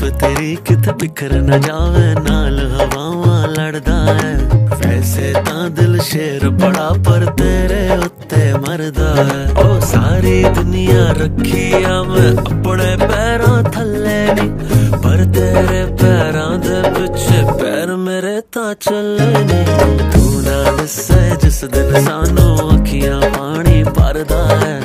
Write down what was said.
तेरी कित बिखर न जावे नाल हवावां लड़दा है। वैसे तां दिल शेर बड़ा पर तेरे उत्ते मरदा है। ओ सारी दुनिया रखी आ मैं अपने पैरां थल्ले नी, पर तेरे पैरां दे पिछे पैर मेरे तां चले नी। तू ना दस्से जिस दिन सानू अखियां पानी भरदा है।